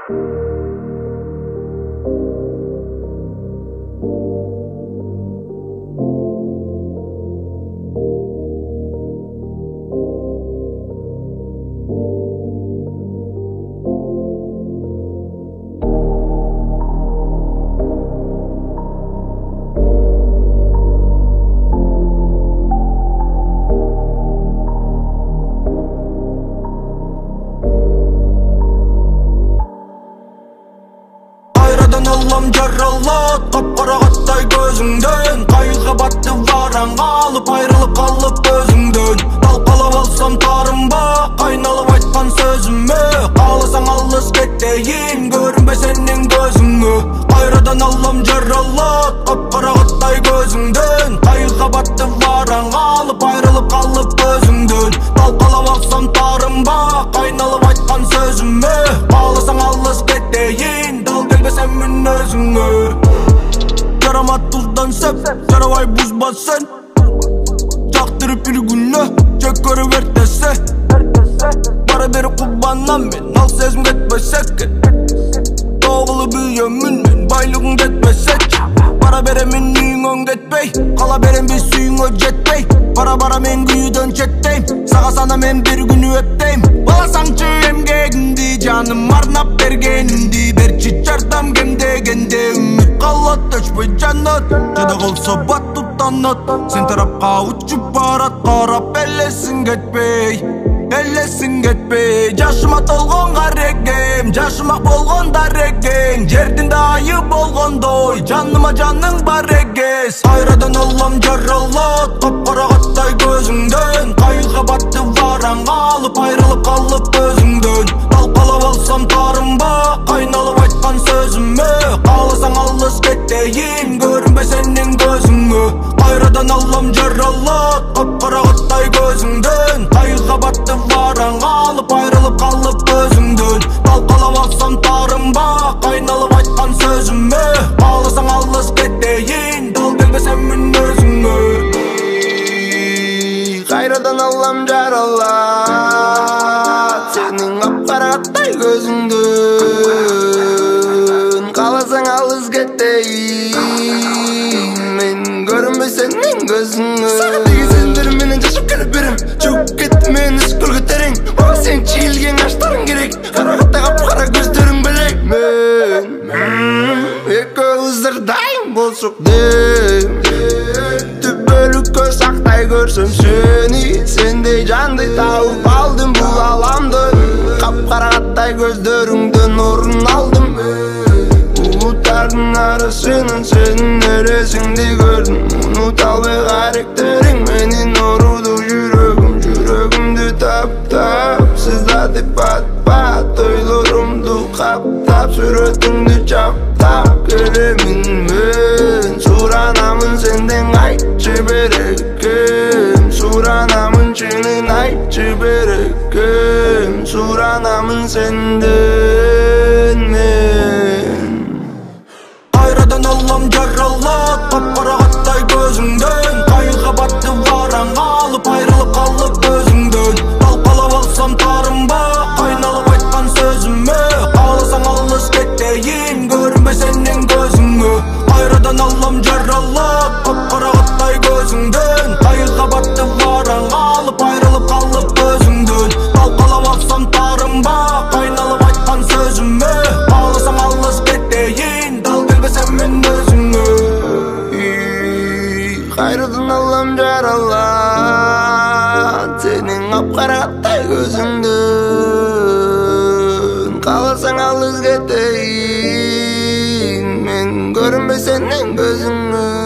Аллам жаралат, қап-қарағаттай көзіңден. Қайылға батты вараң алып, айрылып қалып өзіңден. Талқалап алсам тарынба, қайналып айтқан сөзіме. Қаласаң алыс кетейін, көрінбе сенің көзіңе. Қайрадан Аллам жаралат, қап-қарағаттай көзіңден. Қайылға батты вараң алып, айрылып қалып өзіңден. Талқалап алсам тарынба, қайналып айтқан сөзіме. Қаласаң алыс кетейін, sen min özüngü. Yaramat tuzdan sep, yaravay buzbaz sen. Çaktırıp bir günü, çök görü vertese. Para beri kubbandan men, al sezim getmesek. Doğulu büyümün men, baylığın getmesek. Para beremin nüyün getmey, kala berem bir suyun jetmey. Bara men güyüdön çetteyim, sağa sana men bir günü öpteyim. Balasaңчы эмгегиңди, жаным арнап бергениңди. Берчи жардам кемдегенде, үмүт калат өчпөй жанат. Жада болсо бат туттанат, сен тарапка учуп барат. Карап элесиң кетпей, элесиң кетпей. Жашыма толгон карегем, жашымак болгон дарегең. Жердин дайы болгондой, жаныма жаның бар эгес. Кайрадан Аллам жаралат, кап-карагаттай көзүңдөн. Кайылга батты вараң алып, айрылып қалып өзіңден. Талқалап алсам тарынба, қайналып айтқан сөзіме. Қаласаң алыс кетейін, көрінбе сенің көзіңе. Қайрадан Аллам жаралат, қап-қарағаттай көзіңден. Қайылға батты вараң алып, айрылып қалып өзіңден. Талқалап алсам тарынба, қайналып айтқан сөзіме. Қаласаң алыс кетейін, дал келбе сен өзіңе. Қайрадан Аллам жаралат, сенің ап-қарағаттай көзіңден. Қаласаң алыс кетейін, мен көрінбей сенің көзіңе. Саған деген сендер менен жашып келіп берем. Жүгіп кетті мен үскүл көтерең. Оға сен чиілген аштарың керек. Қарағаттай қап-қара көздерің білек. Мен екеуіздер дайын болсық дейм. Түбөлүккө сактай көрсөм сени, сендей жанды тауып алдым бул аламды. Кап-карагаттай көздөрүңдөн орун алдым. Улуттардын арасынан сенин элесиңди көрдүм. Унута албай каректериң менин оруду жүрөгүмдү таптап. Сыздатып бат-бат ойлорумду каптап, сүрөтүңдү чаптап келемин мен. Суранамын сенден айтчы берекем, суранамын чынын айтчы берекем. Суранамын сенден мен. Кайрадан Аллам жаралат, кап-карагаттай көзүңдөн. Кайылга батты вараң алып, айрылып калып өзүңдөн. Талкалап алсам тарынба, кайналып айткан сөзүмө. Кааласаң алыс кетейин, көрүнбөй сенин көзүңө. Кайрадан Аллам жаралат, кап-карагаттай көзүңдөн. Кайылга батты вараң алып, айрылып калып өзүңдөн. Талкалап алсам тарынба, кайналып айткан сөзүмө. Кааласаң алыс кетейин, дал келбе сен мен өзүңө. Кайрадан Аллам жаралат, сенин ап-карагаттай көзүңдөн. Кааласаң алыс кетейин, мен көрүнбөй сенин көзүңө.